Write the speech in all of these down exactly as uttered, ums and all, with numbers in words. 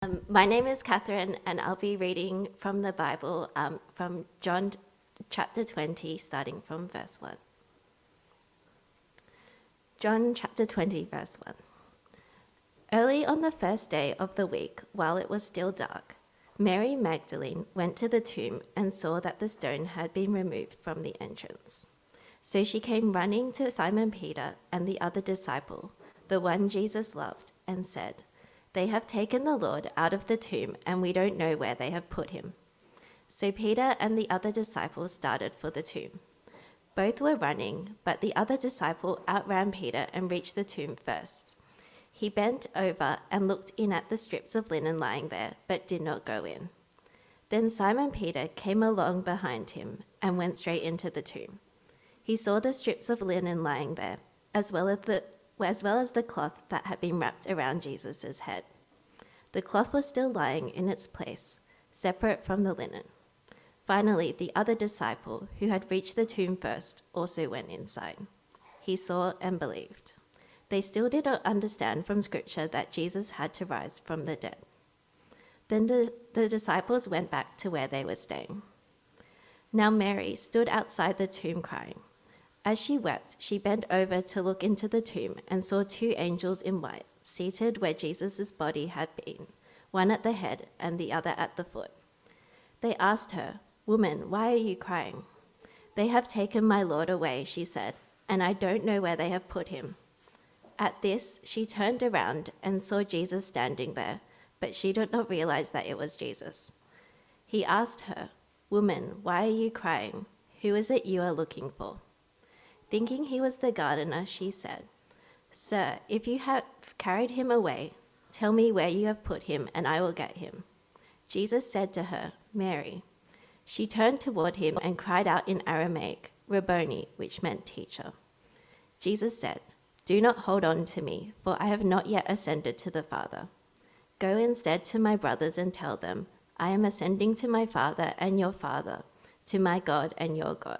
Um, my name is Catherine, and I'll be reading from the Bible um, from John chapter twenty, starting from verse one. John chapter twenty, verse one. Early on the first day of the week, while it was still dark, Mary Magdalene went to the tomb and saw that the stone had been removed from the entrance. So she came running to Simon Peter and the other disciple, the one Jesus loved, and said, "They have taken the Lord out of the tomb, and we don't know where they have put him." So Peter and the other disciple started for the tomb. Both were running, but the other disciple outran Peter and reached the tomb first. He bent over and looked in at the strips of linen lying there, but did not go in. Then Simon Peter came along behind him and went straight into the tomb. He saw the strips of linen lying there, as well as the, as well as the cloth that had been wrapped around Jesus' head. The cloth was still lying in its place, separate from the linen. Finally, the other disciple, who had reached the tomb first, also went inside. He saw and believed. They still did not understand from Scripture that Jesus had to rise from the dead. Then the, the disciples went back to where they were staying. Now Mary stood outside the tomb crying. As she wept, she bent over to look into the tomb and saw two angels in white, seated where Jesus' body had been, one at the head and the other at the foot. They asked her, "Woman, why are you crying?" "They have taken my Lord away," she said, "and I don't know where they have put him." At this, she turned around and saw Jesus standing there, but she did not realize that it was Jesus. He asked her, "Woman, why are you crying? Who is it you are looking for?" Thinking he was the gardener, she said, "Sir, if you have carried him away, tell me where you have put him, and I will get him." Jesus said to her, "Mary." She turned toward him and cried out in Aramaic, "Rabboni," which meant teacher. Jesus said, "Do not hold on to me, for I have not yet ascended to the Father. Go instead to my brothers and tell them, I am ascending to my Father and your Father, to my God and your God."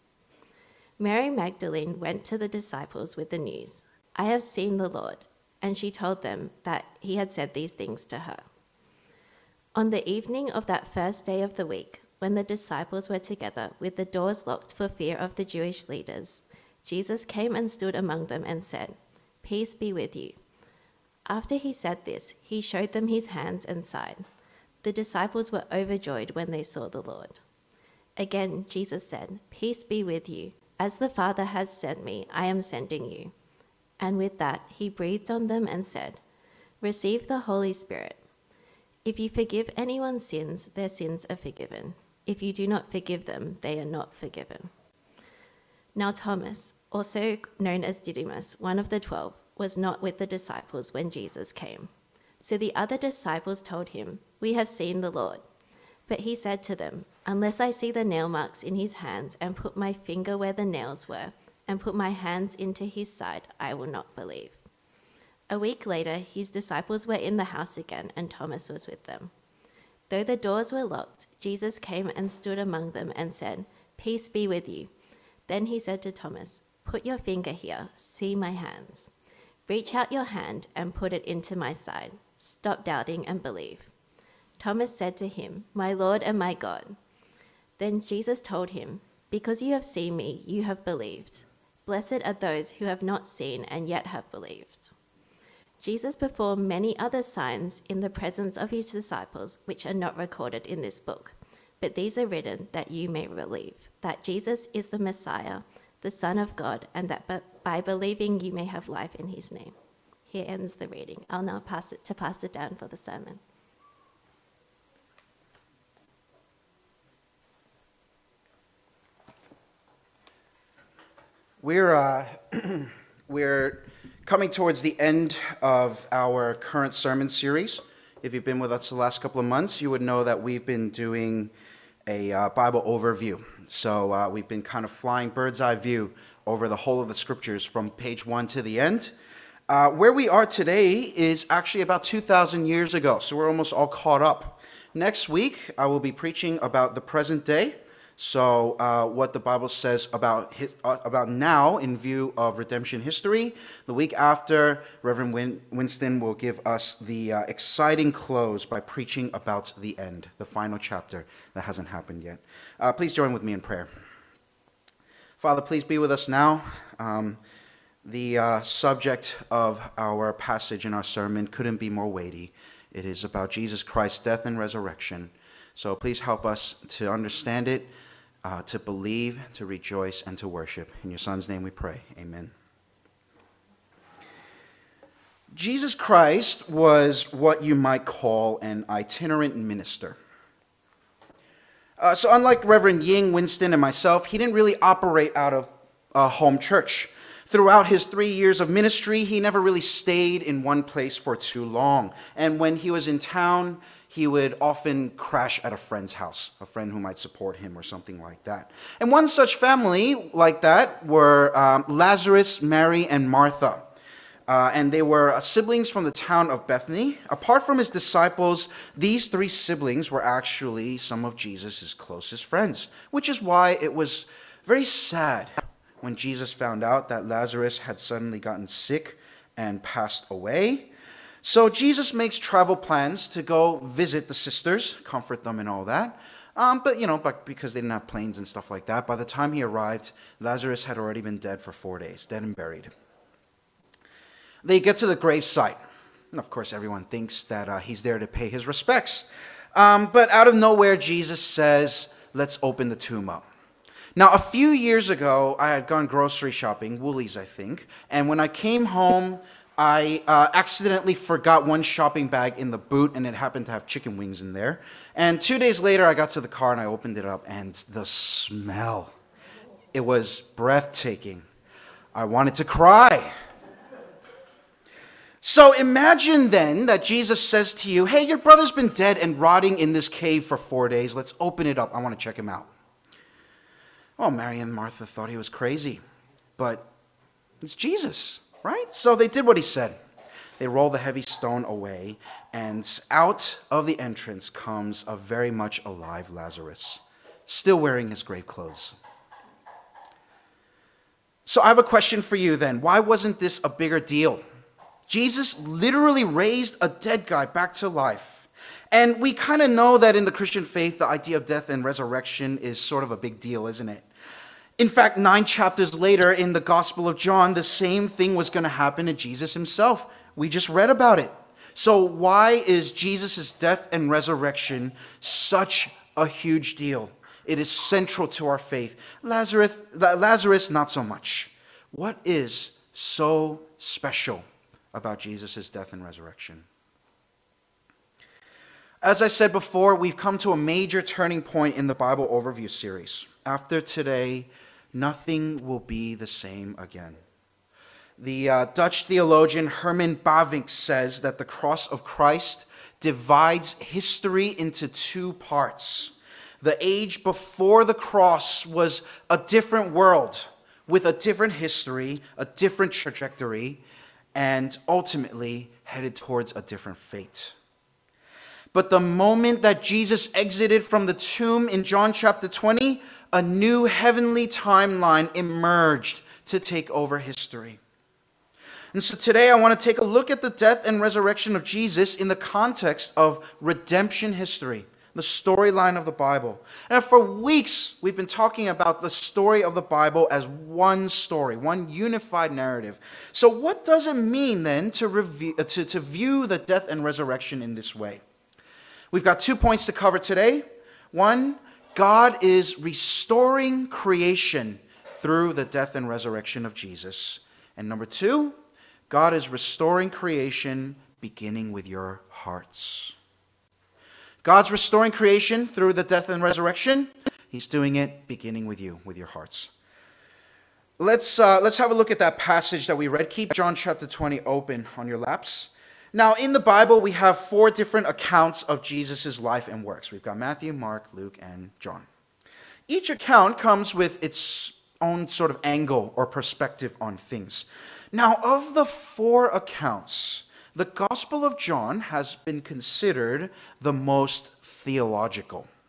Mary Magdalene went to the disciples with the news, "I have seen the Lord," and she told them that he had said these things to her. On the evening of that first day of the week, when the disciples were together with the doors locked for fear of the Jewish leaders, Jesus came and stood among them and said, "Peace be with you." After he said this, he showed them his hands and side. The disciples were overjoyed when they saw the Lord. Again, Jesus said, "Peace be with you. As the Father has sent me, I am sending you." And with that, he breathed on them and said, "Receive the Holy Spirit. If you forgive anyone's sins, their sins are forgiven. If you do not forgive them, they are not forgiven." Now Thomas, also known as Didymus, one of the twelve, was not with the disciples when Jesus came. So the other disciples told him, "We have seen the Lord." But he said to them, "Unless I see the nail marks in his hands and put my finger where the nails were and put my hands into his side, I will not believe." A week later, his disciples were in the house again, and Thomas was with them. Though the doors were locked, Jesus came and stood among them and said, "Peace be with you." Then he said to Thomas, "Put your finger here, see my hands. Reach out your hand and put it into my side. Stop doubting and believe." Thomas said to him, "My Lord and my God." Then Jesus told him, "Because you have seen me, you have believed. Blessed are those who have not seen and yet have believed." Jesus performed many other signs in the presence of his disciples, which are not recorded in this book. But these are written that you may believe that Jesus is the Messiah, the Son of God, and that by believing you may have life in his name. Here ends the reading. I'll now pass it to Pastor Dan for the sermon. We're, uh, we're coming towards the end of our current sermon series. If you've been with us the last couple of months, you would know that we've been doing a uh, Bible overview. So uh, we've been kind of flying bird's eye view over the whole of the scriptures from page one to the end. Uh, where we are today is actually about two thousand years ago, so we're almost all caught up. Next week, I will be preaching about the present day. So uh, what the Bible says about hi- uh, about now in view of redemption history. The week after, Reverend Win- Winston will give us the uh, exciting close by preaching about the end, the final chapter that hasn't happened yet. Uh, please join with me in prayer. Father, please be with us now. Um, the uh, subject of our passage in our sermon couldn't be more weighty. It is about Jesus Christ's death and resurrection. So please help us to understand it, uh, to believe, to rejoice, and to worship. In your Son's name we pray. Amen. Jesus Christ was what you might call an itinerant minister. Uh, so unlike Reverend Ying, Winston, and myself, he didn't really operate out of a home church. Throughout his three years of ministry, he never really stayed in one place for too long. And when he was in town, he would often crash at a friend's house, a friend who might support him or something like that. And one such family like that were um, Lazarus, Mary, and Martha. Uh, and they were siblings from the town of Bethany. Apart from his disciples, these three siblings were actually some of Jesus' closest friends, which is why it was very sad when Jesus found out that Lazarus had suddenly gotten sick and passed away. So Jesus makes travel plans to go visit the sisters, comfort them and all that. Um, but, you know, but because they didn't have planes and stuff like that, by the time he arrived, Lazarus had already been dead for four days, dead and buried. They get to the gravesite. And of course, everyone thinks that uh, he's there to pay his respects. Um, but out of nowhere, Jesus says, let's open the tomb up. Now, a few years ago, I had gone grocery shopping, Woolies, I think. And when I came home, I uh, accidentally forgot one shopping bag in the boot, and it happened to have chicken wings in there. And two days later, I got to the car, and I opened it up, and the smell, it was breathtaking. I wanted to cry. So imagine then that Jesus says to you, hey, your brother's been dead and rotting in this cave for four days. Let's open it up. I want to check him out. Well, Mary and Martha thought he was crazy, but it's Jesus, right? So they did what he said. They rolled the heavy stone away, and out of the entrance comes a very much alive Lazarus, still wearing his grave clothes. So I have a question for you then. Why wasn't this a bigger deal? Jesus literally raised a dead guy back to life. And we kind of know that in the Christian faith, the idea of death and resurrection is sort of a big deal, isn't it? In fact, nine chapters later in the Gospel of John, the same thing was going to happen to Jesus himself. We just read about it. So why is Jesus' death and resurrection such a huge deal? It is central to our faith. Lazarus, Lazarus, not so much. What is so special about Jesus' death and resurrection? As I said before, we've come to a major turning point in the Bible Overview series. After today, nothing will be the same again. The uh, Dutch theologian Herman Bavinck says that the cross of Christ divides history into two parts. The age before the cross was a different world with a different history, a different trajectory, and ultimately headed towards a different fate. But the moment that Jesus exited from the tomb in John chapter twenty, a new heavenly timeline emerged to take over history. And so today I want to take a look at the death and resurrection of Jesus in the context of redemption history, the storyline of the Bible. And for weeks, we've been talking about the story of the Bible as one story, one unified narrative. So what does it mean then to, review, to, to view the death and resurrection in this way? We've got two points to cover today. One, God is restoring creation through the death and resurrection of Jesus. And number two, God is restoring creation beginning with your hearts. God's restoring creation through the death and resurrection. He's doing it beginning with you, with your hearts. Let's, uh, let's have a look at that passage that we read. Keep John chapter twenty open on your laps. Now, in the Bible, we have four different accounts of Jesus' life and works. We've got Matthew, Mark, Luke, and John. Each account comes with its own sort of angle or perspective on things. Now, of the four accounts, the Gospel of John has been considered the most theological.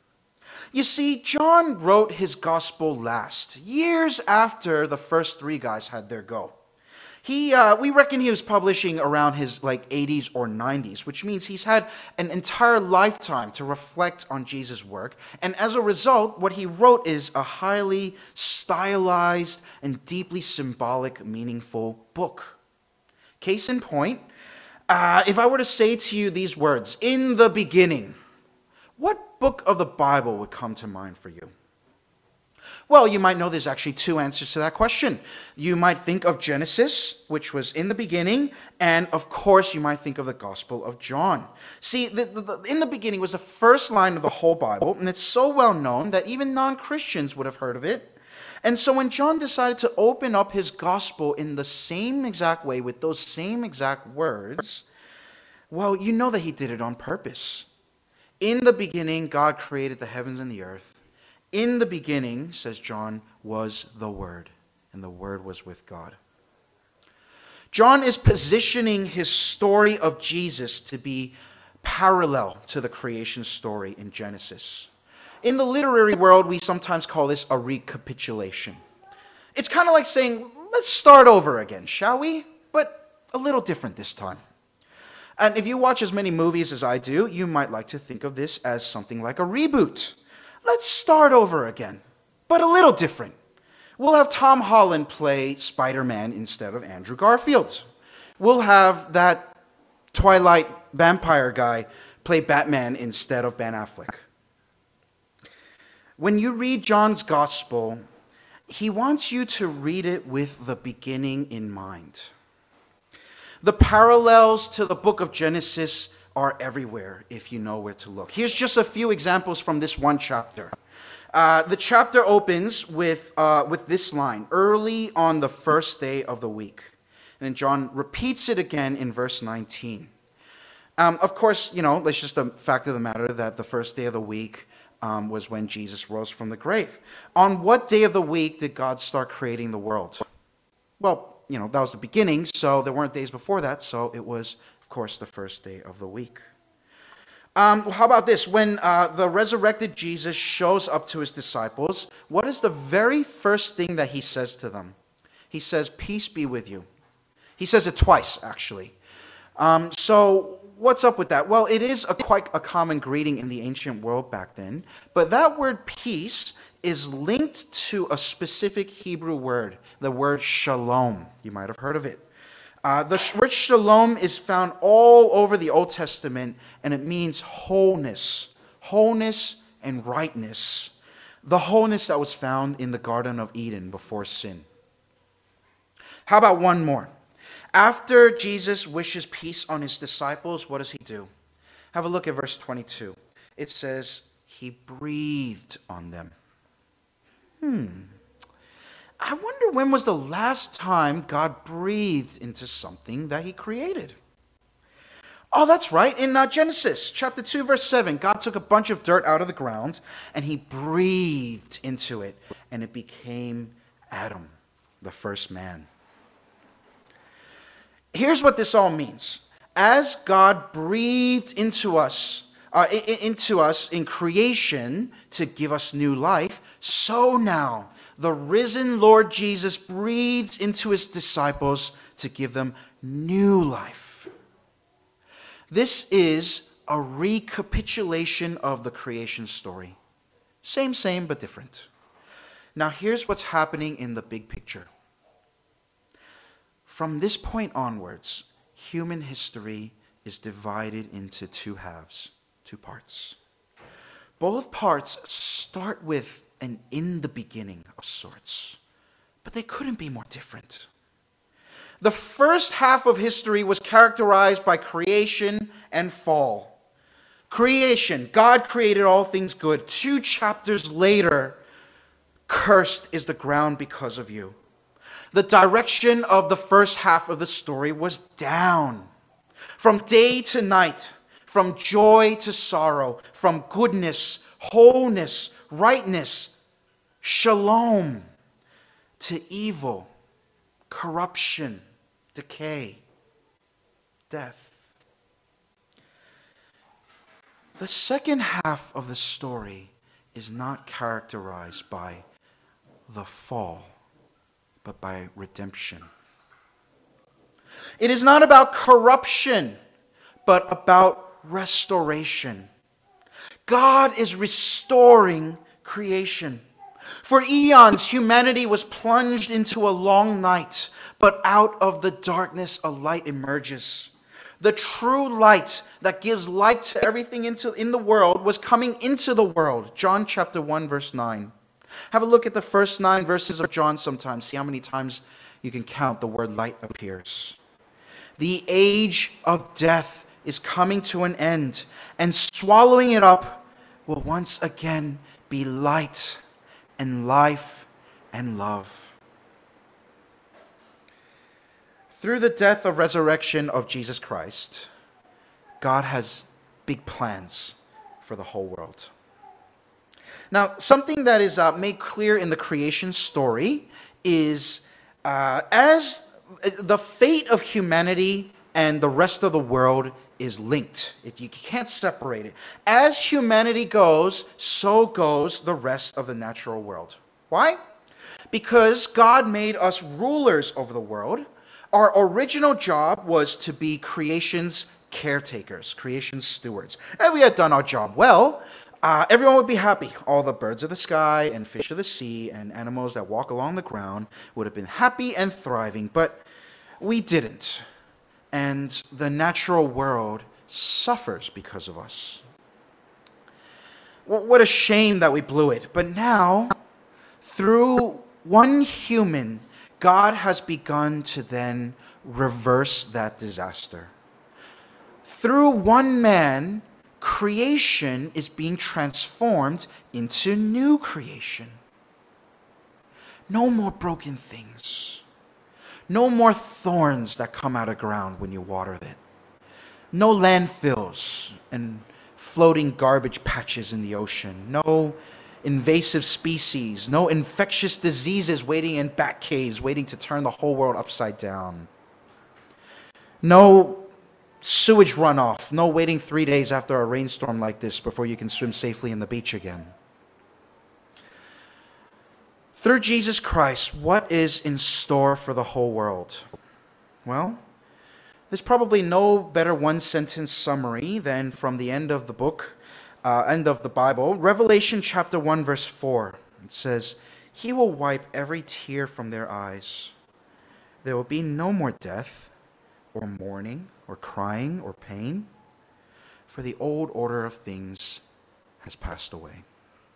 You see, John wrote his gospel last, years after the first three guys had their go. He, uh, we reckon he was publishing around his like eighties or nineties, which means he's had an entire lifetime to reflect on Jesus' work. And as a result, what he wrote is a highly stylized and deeply symbolic, meaningful book. Case in point, uh, if I were to say to you these words, in the beginning, what book of the Bible would come to mind for you? Well, you might know there's actually two answers to that question. You might think of Genesis, which was in the beginning, and of course you might think of the Gospel of John. See, the, the, the, in the beginning was the first line of the whole Bible, and it's so well known that even non-Christians would have heard of it. And so when John decided to open up his Gospel in the same exact way, with those same exact words, well, you know that he did it on purpose. In the beginning, God created the heavens and the earth. In the beginning, says John, was the Word, and the Word was with God. John is positioning his story of Jesus to be parallel to the creation story in Genesis. In the literary world, we sometimes call this a recapitulation. It's kind of like saying, let's start over again, shall we? But a little different this time. And if you watch as many movies as I do, you might like to think of this as something like a reboot. Let's start over again, but a little different. We'll have Tom Holland play Spider-Man instead of Andrew Garfield. We'll have that Twilight vampire guy play Batman instead of Ben Affleck. When you read John's Gospel, he wants you to read it with the beginning in mind. The parallels to the book of Genesis are everywhere if you know where to look. Here's just a few examples from this one chapter. Uh, the chapter opens with, uh, with this line, early on the first day of the week. And then John repeats it again in verse nineteen. Um, of course, you know, it's just a fact of the matter that the first day of the week um, was when Jesus rose from the grave. On what day of the week did God start creating the world? Well, you know, that was the beginning, so there weren't days before that, so it was, of course, the first day of the week. Um, how about this? When uh, the resurrected Jesus shows up to his disciples, what is the very first thing that he says to them? He says, peace be with you. He says it twice, actually. Um, so what's up with that? Well, it is a, quite a common greeting in the ancient world back then, but that word peace is linked to a specific Hebrew word, the word shalom. You might have heard of it. Uh, the word shalom is found all over the Old Testament, and it means wholeness, wholeness and rightness. The wholeness that was found in the Garden of Eden before sin. How about one more? After Jesus wishes peace on his disciples, what does he do? Have a look at verse twenty-two. It says, he breathed on them. Hmm. I wonder when was the last time God breathed into something that he created? Oh, that's right. In uh, Genesis chapter two, verse seven, God took a bunch of dirt out of the ground and he breathed into it, and it became Adam, the first man. Here's what this all means. As God breathed into us, uh, into us in creation to give us new life, so now the risen Lord Jesus breathes into his disciples to give them new life. This is a recapitulation of the creation story. Same, same, but different. Now here's what's happening in the big picture. From this point onwards, human history is divided into two halves, two parts. Both parts start with an in the beginning of sorts, but they couldn't be more different. The first half of history was characterized by creation and fall. Creation, God created all things good. Two chapters later, cursed is the ground because of you. The direction of the first half of the story was down. From day to night, from joy to sorrow, from goodness, wholeness, rightness, shalom, to evil, corruption, decay, death. The second half of the story is not characterized by the fall, but by redemption. It is not about corruption, but about restoration. God is restoring creation. For eons, humanity was plunged into a long night, but out of the darkness a light emerges. The true light that gives light to everything into, in the world was coming into the world. John chapter one, verse nine. Have a look at the first nine verses of John sometime. See how many times you can count the word light appears. The age of death is coming to an end, and swallowing it up will once again be light and life and love. Through the death of resurrection of Jesus Christ, God has big plans for the whole world. Now, something that is uh, made clear in the creation story is uh, as the fate of humanity and the rest of the world is linked. It, you can't separate it. As humanity goes, so goes the rest of the natural world. Why? Because God made us rulers over the world. Our original job was to be creation's caretakers, creation's stewards. And we had done our job well. Uh, everyone would be happy. All the birds of the sky and fish of the sea and animals that walk along the ground would have been happy and thriving. But we didn't. And the natural world suffers because of us. What a shame that we blew it. But now, through one human, God has begun to then reverse that disaster. Through one man, creation is being transformed into new creation. No more broken things. No more thorns that come out of ground when you water it. No landfills and floating garbage patches in the ocean. No invasive species. No infectious diseases waiting in bat caves, waiting to turn the whole world upside down. No sewage runoff. No waiting three days after a rainstorm like this before you can swim safely in the beach again. Through Jesus Christ, what is in store for the whole world? Well, there's probably no better one-sentence summary than from the end of the book, uh, end of the Bible, Revelation chapter one, verse four. It says, "He will wipe every tear from their eyes. There will be no more death, or mourning, or crying, or pain, for the old order of things has passed away."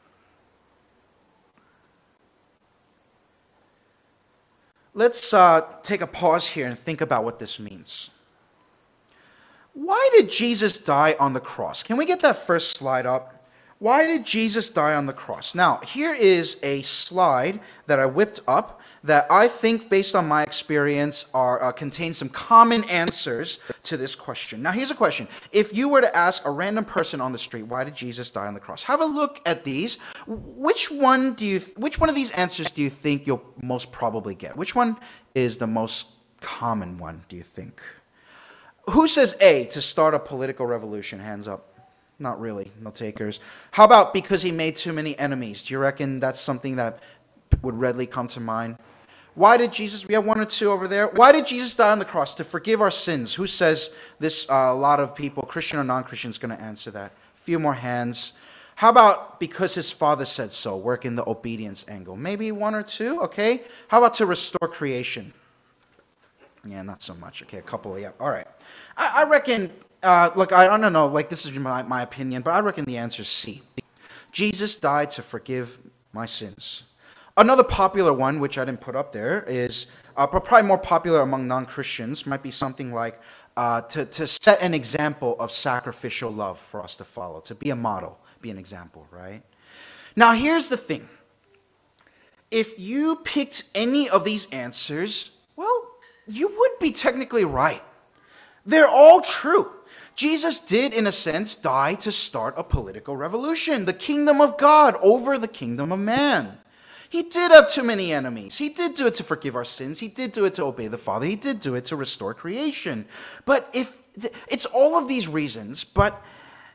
Let's uh, take a pause here and think about what this means. Why did Jesus die on the cross? Can we get that first slide up? Why did Jesus die on the cross? Now, here is a slide that I whipped up that I think, based on my experience, are uh, contain some common answers to this question. Now, here's a question. If you were to ask a random person on the street, why did Jesus die on the cross? Have a look at these. Which one do you? Which one of these answers do you think you'll most probably get? Which one is the most common one, do you think? Who says A, to start a political revolution? Hands up. Not really. No takers. How about because he made too many enemies? Do you reckon that's something that would readily come to mind? Why did Jesus, we have one or two over there. Why did Jesus die on the cross? To forgive our sins. Who says this? Uh, a lot of people, Christian or non-Christian, is going to answer that. A few more hands. How about because his Father said so? Work in the obedience angle. Maybe one or two, okay. How about to restore creation? Yeah, not so much. Okay, a couple, yeah. All right. I, I reckon, uh, look, I don't know, like this is my, my opinion, but I reckon the answer is C. Jesus died to forgive my sins. Another popular one, which I didn't put up there, is uh, probably more popular among non-Christians, might be something like uh, to, to set an example of sacrificial love for us to follow, to be a model, be an example, right? Now, here's the thing. If you picked any of these answers, well, you would be technically right. They're all true. Jesus did, in a sense, die to start a political revolution, the kingdom of God over the kingdom of man. He did have too many enemies. He did do it to forgive our sins. He did do it to obey the Father. He did do it to restore creation. But if it's all of these reasons, but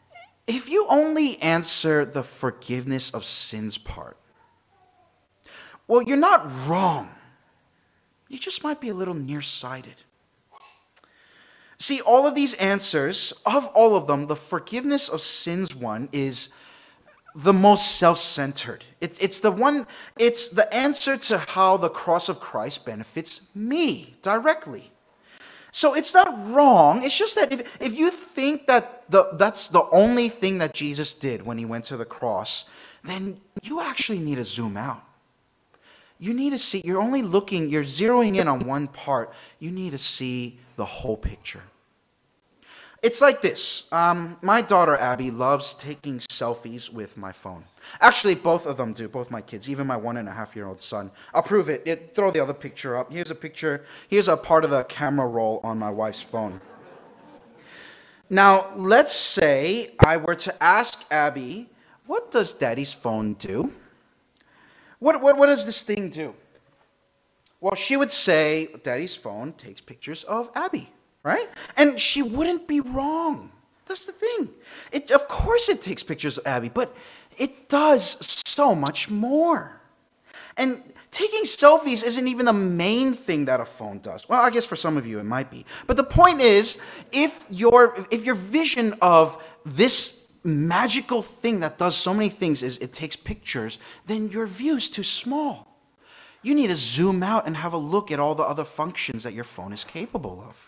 if you only answer the forgiveness of sins part, well, you're not wrong. You just might be a little nearsighted. See, all of these answers, of all of them, the forgiveness of sins one is the most self-centered. It, it's the one, it's the answer to how the cross of Christ benefits me directly. So it's not wrong. It's just that if, if you think that the, that's the only thing that Jesus did when he went to the cross, then you actually need to zoom out. You need to see, you're only looking, you're zeroing in on one part. You need to see the whole picture. It's like this. Um, my daughter Abby loves taking selfies with my phone. Actually, both of them do, both my kids, even my one and a half year old son. I'll prove it. it. Throw the other picture up. Here's a picture. Here's a part of the camera roll on my wife's phone. Now, let's say I were to ask Abby, what does Daddy's phone do? What, what, what does this thing do? Well, she would say, Daddy's phone takes pictures of Abby. Right? And she wouldn't be wrong. That's the thing. It, of course it takes pictures of Abby, but it does so much more. And taking selfies isn't even the main thing that a phone does. Well, I guess for some of you it might be. But the point is, if your, if your vision of this magical thing that does so many things is it takes pictures, then your view is too small. You need to zoom out and have a look at all the other functions that your phone is capable of.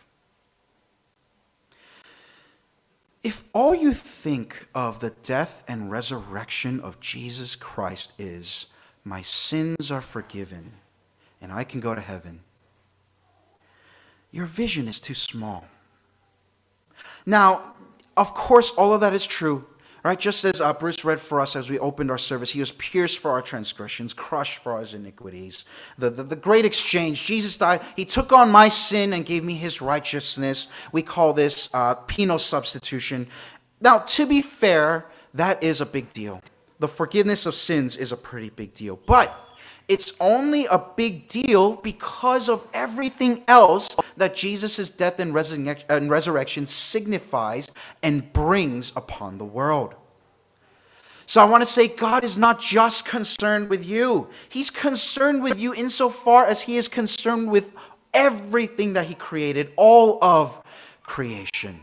If all you think of the death and resurrection of Jesus Christ is, my sins are forgiven and I can go to heaven, your vision is too small. Now, of course, all of that is true. Right? Just as uh, Bruce read for us as we opened our service, he was pierced for our transgressions, crushed for our iniquities. The, the, the great exchange. Jesus died. He took on my sin and gave me his righteousness. We call this uh, penal substitution. Now, to be fair, that is a big deal. The forgiveness of sins is a pretty big deal. But it's only a big deal because of everything else that Jesus' death and, resurrec- and resurrection signifies and brings upon the world. So I want to say God is not just concerned with you. He's concerned with you insofar as he is concerned with everything that he created, all of creation.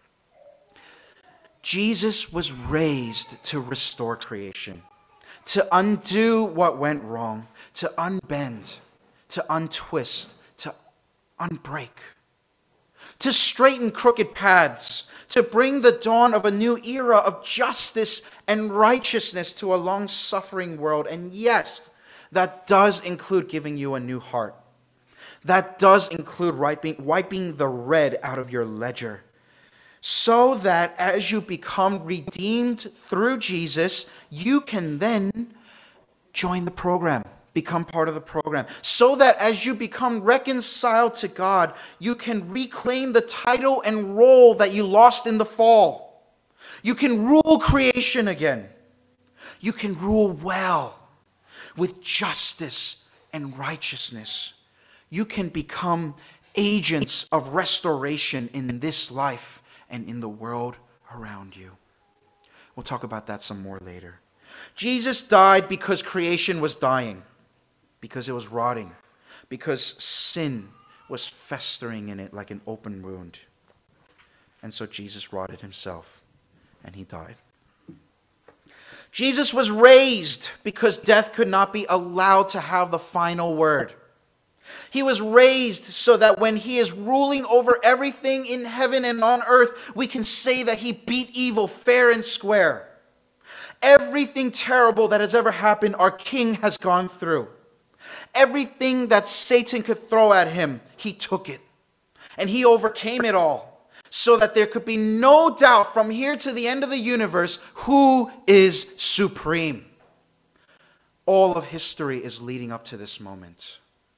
Jesus was raised to restore creation, to undo what went wrong, to unbend, to untwist, to unbreak, to straighten crooked paths, to bring the dawn of a new era of justice and righteousness to a long-suffering world. And yes, that does include giving you a new heart. That does include wiping, wiping the red out of your ledger, so that as you become redeemed through Jesus, you can then join the program, become part of the program, so that as you become reconciled to God, you can reclaim the title and role that you lost in the fall. You can rule creation again. You can rule well with justice and righteousness. You can become agents of restoration in this life and in the world around you. We'll talk about that some more later. Jesus died because creation was dying, because it was rotting, because sin was festering in it like an open wound. And so Jesus rotted himself, and he died. Jesus was raised because death could not be allowed to have the final word. He was raised so that when he is ruling over everything in heaven and on earth, we can say that he beat evil fair and square. Everything terrible that has ever happened, our King has gone through. Everything that Satan could throw at him, he took it. And he overcame it all, so that there could be no doubt from here to the end of the universe who is supreme. All of history is leading up to this moment.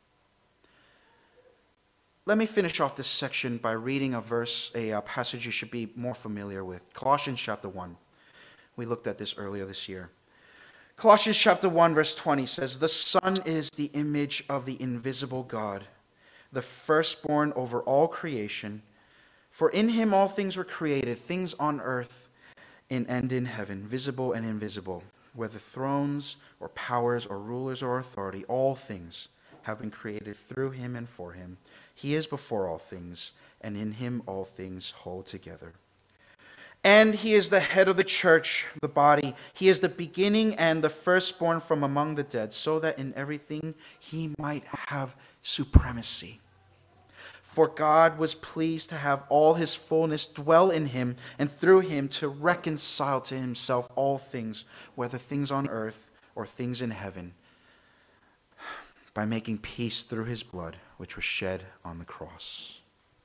Let me finish off this section by reading a verse, a, a passage you should be more familiar with. Colossians chapter one. We looked at this earlier this year. Colossians chapter one, verse twenty says, "The Son is the image of the invisible God, the firstborn over all creation. For in him all things were created, things on earth in and in heaven, visible and invisible, whether thrones or powers or rulers or authority, all things have been created through him and for him. He is before all things, and in him all things hold together. And he is the head of the church, the body. He is the beginning and the firstborn from among the dead, so that in everything he might have supremacy. For God was pleased to have all his fullness dwell in him, and through him to reconcile to himself all things, whether things on earth or things in heaven, by making peace through his blood, which was shed on the cross.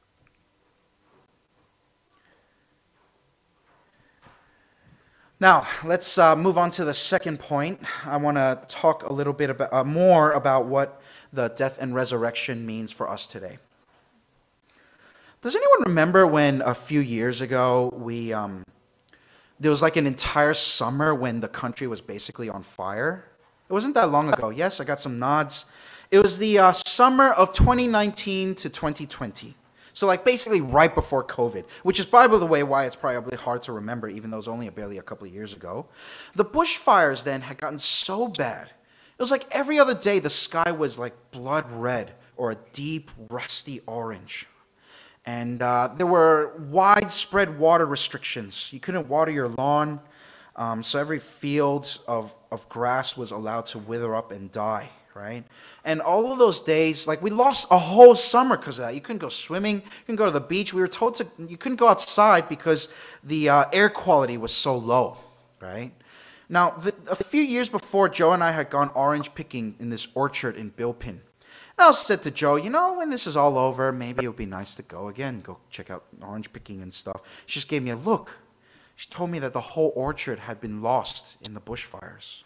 Now, let's uh, move on to the second point. I want to talk a little bit about, uh, more about what the death and resurrection means for us today. Does anyone remember when a few years ago we um, there was like an entire summer when the country was basically on fire? It wasn't that long ago. Yes, I got some nods. It was the uh, summer of twenty nineteen to twenty twenty. So like basically right before COVID, which is, by the way, why it's probably hard to remember, even though it was only barely a couple of years ago. The bushfires then had gotten so bad. It was like every other day the sky was like blood red or a deep rusty orange. And uh, there were widespread water restrictions. You couldn't water your lawn, um, so every field of, of grass was allowed to wither up and die, right? And all of those days, like we lost a whole summer because of that. You couldn't go swimming, you couldn't go to the beach. We were told to, you couldn't go outside because the uh, air quality was so low, right? Now, the, a few years before, Joe and I had gone orange picking in this orchard in Bilpin. And I said to Joe, you know, when this is all over, maybe it would be nice to go again, go check out orange picking and stuff. She just gave me a look. She told me that the whole orchard had been lost in the bushfires.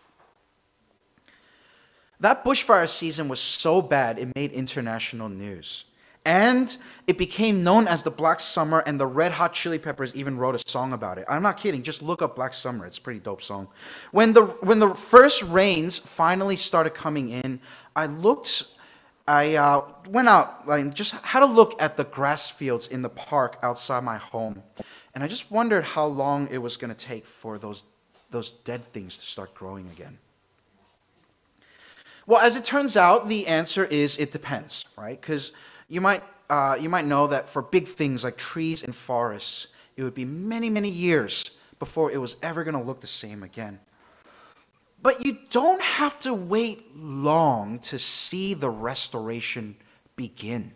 That bushfire season was so bad, it made international news. And it became known as the Black Summer, and the Red Hot Chili Peppers even wrote a song about it. I'm not kidding, just look up Black Summer, it's a pretty dope song. When the, when the first rains finally started coming in, I looked... I uh, went out, like, just had a look at the grass fields in the park outside my home. And I just wondered how long it was going to take for those, those dead things to start growing again. Well, as it turns out, the answer is it depends, right? Because you might, uh, you might know that for big things like trees and forests, it would be many, many years before it was ever going to look the same again. But you don't have to wait long to see the restoration begin.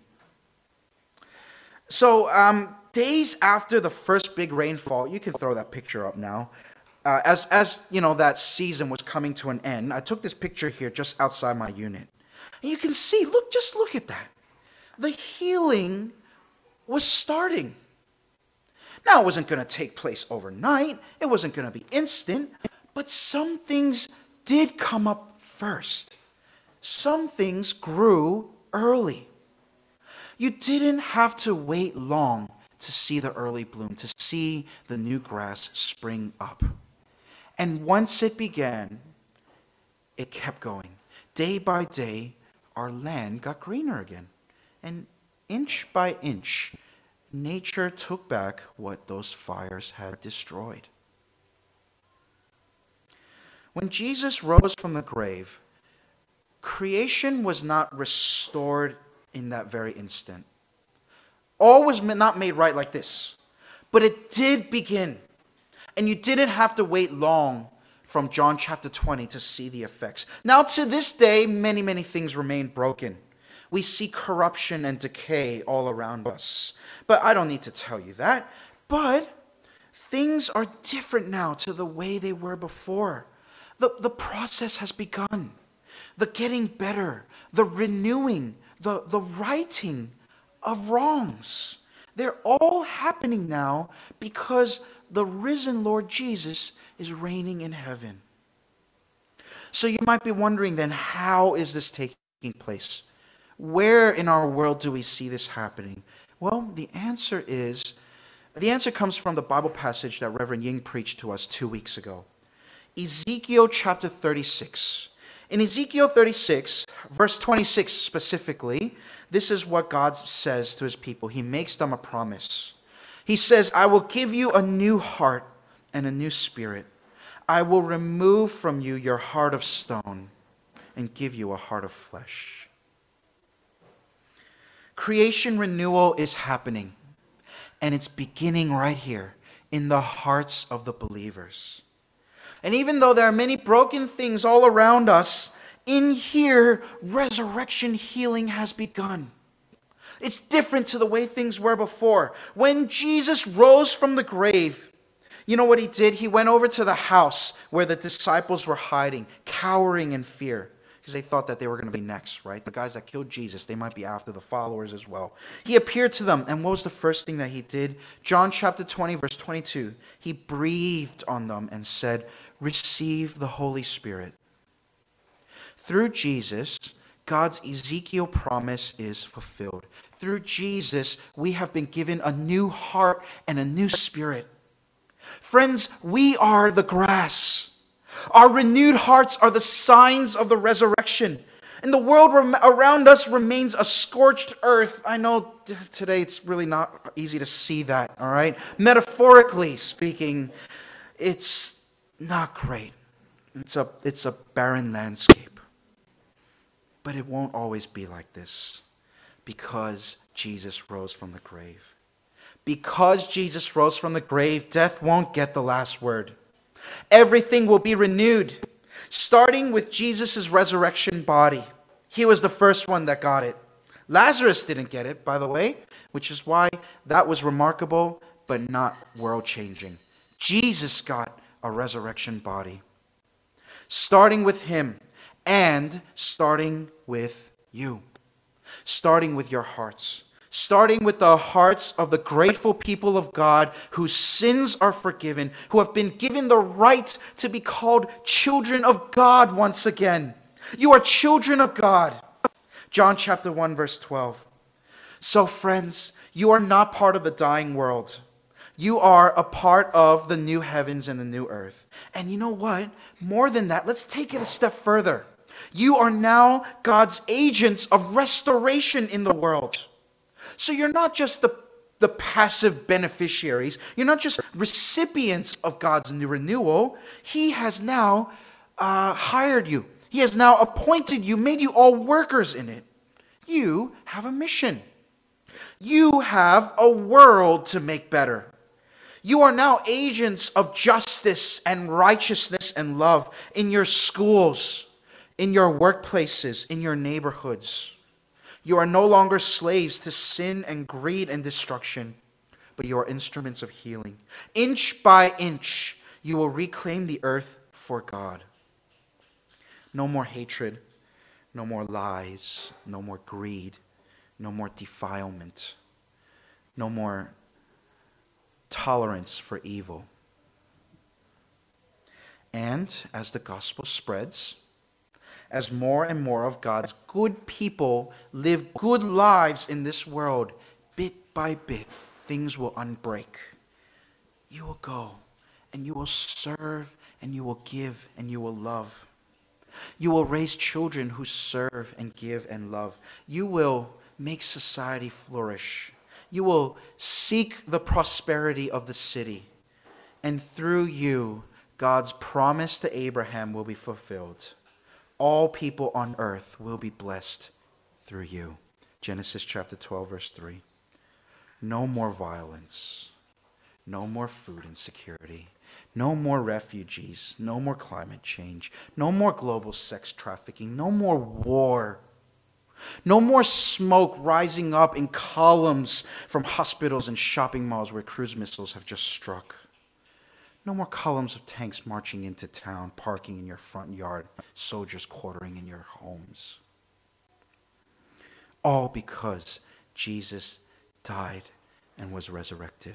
So um, days after the first big rainfall, you can throw that picture up now. Uh, as as you know, that season was coming to an end, I took this picture here just outside my unit. And you can see, look, just look at that. The healing was starting. Now, it wasn't going to take place overnight. It wasn't going to be instant. But some things did come up first. Some things grew early. You didn't have to wait long to see the early bloom, to see the new grass spring up. And once it began, it kept going. Day by day, our land got greener again. And inch by inch, nature took back what those fires had destroyed. When Jesus rose from the grave, creation was not restored in that very instant. All was not made right like this, but it did begin. And you didn't have to wait long from John chapter twenty to see the effects. Now to this day, many, many things remain broken. We see corruption and decay all around us. But I don't need to tell you that. But things are different now to the way they were before. The, the process has begun. The getting better, the renewing, the, the righting of wrongs. They're all happening now because the risen Lord Jesus is reigning in heaven. So you might be wondering then, how is this taking place? Where in our world do we see this happening? Well, the answer is, the answer comes from the Bible passage that Reverend Ying preached to us two weeks ago. Ezekiel chapter thirty-six. In Ezekiel thirty-six, verse twenty-six specifically, this is what God says to his people. He makes them a promise. He says, I will give you a new heart and a new spirit. I will remove from you your heart of stone and give you a heart of flesh. Creation renewal is happening, and it's beginning right here in the hearts of the believers. And even though there are many broken things all around us, in here, resurrection healing has begun. It's different to the way things were before. When Jesus rose from the grave, you know what he did? He went over to the house where the disciples were hiding, cowering in fear, because they thought that they were going to be next, right? The guys that killed Jesus, they might be after the followers as well. He appeared to them, and what was the first thing that he did? John chapter twenty, verse twenty-two. He breathed on them and said, "Receive the Holy Spirit." Through Jesus, God's Ezekiel promise is fulfilled. Through Jesus, we have been given a new heart and a new spirit. Friends, we are the grass. Our renewed hearts are the signs of the resurrection. And the world rem- around us remains a scorched earth. I know t- today it's really not easy to see that, all right? Metaphorically speaking, it's not great. It's a, it's a barren landscape. But it won't always be like this because Jesus rose from the grave. Because Jesus rose from the grave, death won't get the last word. Everything will be renewed, starting with Jesus' resurrection body. He was the first one that got it. Lazarus didn't get it, by the way, which is why that was remarkable, but not world-changing. Jesus got a resurrection body, starting with him and starting with you, starting with your hearts. Starting with the hearts of the grateful people of God whose sins are forgiven, who have been given the right to be called children of God once again. You are children of God. John chapter one, verse twelve. So friends, you are not part of the dying world. You are a part of the new heavens and the new earth. And you know what? More than that, let's take it a step further. You are now God's agents of restoration in the world. So you're not just the, the passive beneficiaries. You're not just recipients of God's new renewal. He has now uh, hired you. He has now appointed you, made you all workers in it. You have a mission. You have a world to make better. You are now agents of justice and righteousness and love in your schools, in your workplaces, in your neighborhoods. You are no longer slaves to sin and greed and destruction, but you are instruments of healing. Inch by inch, you will reclaim the earth for God. No more hatred, no more lies, no more greed, no more defilement, no more tolerance for evil. And as the gospel spreads, as more and more of God's good people live good lives in this world, bit by bit, things will unbreak. You will go, and you will serve, and you will give, and you will love. You will raise children who serve and give and love. You will make society flourish. You will seek the prosperity of the city. And through you, God's promise to Abraham will be fulfilled. All people on earth will be blessed through you. Genesis chapter twelve, verse three. No more violence. No more food insecurity. No more refugees. No more climate change. No more global sex trafficking. No more war. No more smoke rising up in columns from hospitals and shopping malls where cruise missiles have just struck. No more columns of tanks marching into town, parking in your front yard, soldiers quartering in your homes. All because Jesus died and was resurrected.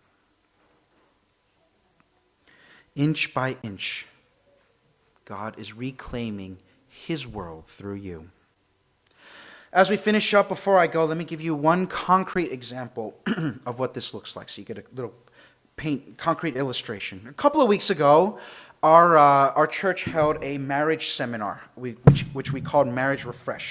Inch by inch, God is reclaiming his world through you. As we finish up, before I go, let me give you one concrete example of what this looks like so you get a little paint concrete illustration. A couple of weeks ago, our uh, our church held a marriage seminar, we, which, which we called Marriage Refresh.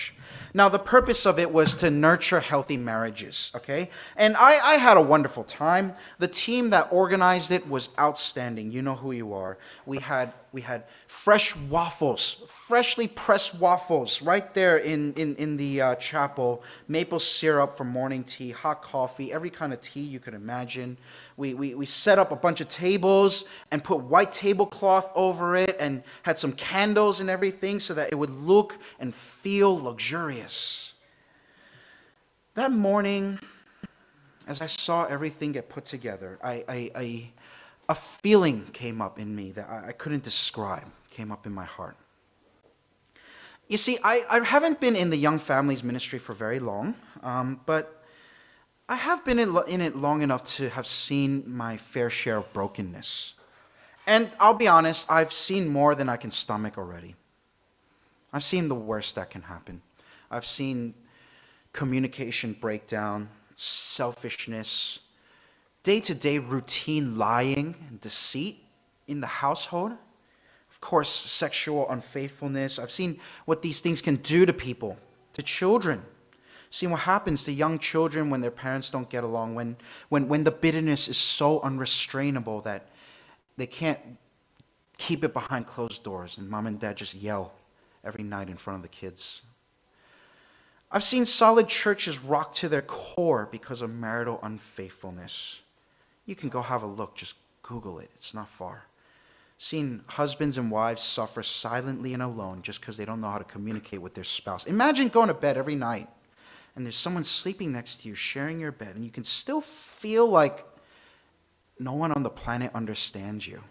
Now, the purpose of it was to nurture healthy marriages, okay? And I, I had a wonderful time. The team that organized it was outstanding. You know who you are. We had we had fresh waffles, freshly pressed waffles right there in, in, in the uh, chapel, maple syrup for morning tea, hot coffee, every kind of tea you could imagine. We, we, we set up a bunch of tables and put white tablecloth over it and had some candles and everything so that it would look and feel luxurious. That morning, as I saw everything get put together, I, I, I, a feeling came up in me that I, I couldn't describe, came up in my heart. You see, I, I haven't been in the Young Families Ministry for very long, um, but I have been in, in it long enough to have seen my fair share of brokenness. And I'll be honest, I've seen more than I can stomach already. I've seen the worst that can happen. I've seen communication breakdown, selfishness, day-to-day routine lying and deceit in the household. Of course, sexual unfaithfulness. I've seen what these things can do to people, to children. Seen what happens to young children when their parents don't get along, when, when, when the bitterness is so unrestrainable that they can't keep it behind closed doors and mom and dad just yell every night in front of the kids. I've seen solid churches rock to their core because of marital unfaithfulness. You can go have a look, just Google it, it's not far. Seen husbands and wives suffer silently and alone just because they don't know how to communicate with their spouse. Imagine going to bed every night and there's someone sleeping next to you, sharing your bed, and you can still feel like no one on the planet understands you.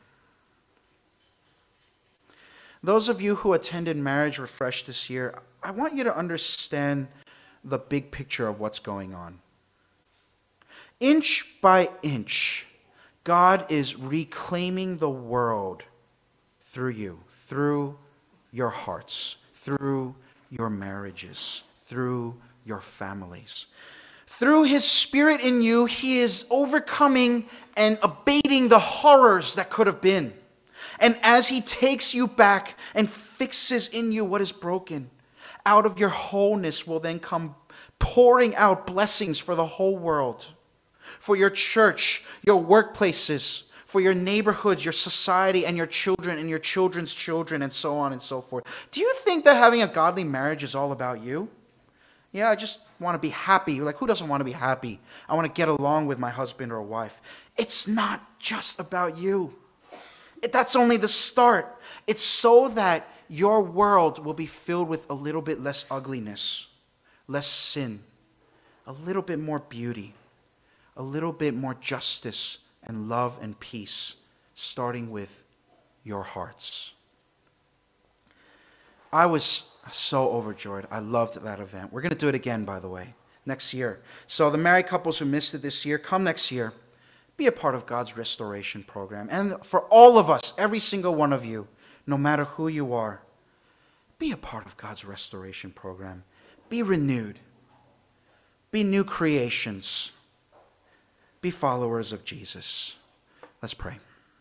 Those of you who attended Marriage Refresh this year, I want you to understand the big picture of what's going on. Inch by inch, God is reclaiming the world through you, through your hearts, through your marriages, through your families. Through His Spirit in you, He is overcoming and abating the horrors that could have been. And as He takes you back and fixes in you what is broken, out of your wholeness will then come pouring out blessings for the whole world, for your church, your workplaces, for your neighborhoods, your society, and your children and your children's children, and so on and so forth. Do you think that having a godly marriage is all about you? Yeah, I just want to be happy. Like, who doesn't want to be happy? I want to get along with my husband or wife. It's not just about you. It, that's only the start. It's so that your world will be filled with a little bit less ugliness, less sin, a little bit more beauty, a little bit more justice and love and peace, starting with your hearts. I was so overjoyed. I loved that event. We're going to do it again, by the way, next year. So the married couples who missed it this year, come next year. Be a part of God's restoration program. And for all of us, every single one of you, no matter who you are, be a part of God's restoration program. Be renewed. Be new creations. Be followers of Jesus. Let's pray.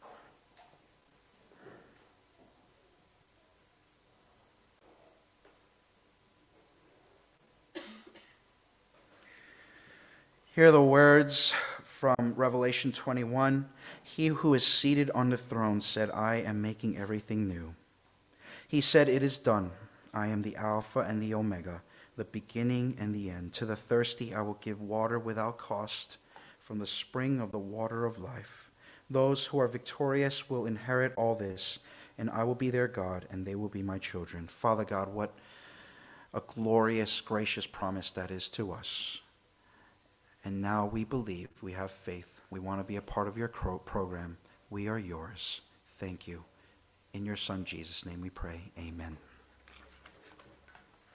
Hear the words from Revelation twenty-one. He who is seated on the throne said, I am making everything new. He said, it is done. I am the Alpha and the Omega, the beginning and the end. To the thirsty I will give water without cost from the spring of the water of life. Those who are victorious will inherit all this, and I will be their God, and they will be my children. Father God, what a glorious, gracious promise that is to us. And now we believe, we have faith. We want to be a part of your program. We are yours. Thank you. In your Son Jesus' name we pray. Amen.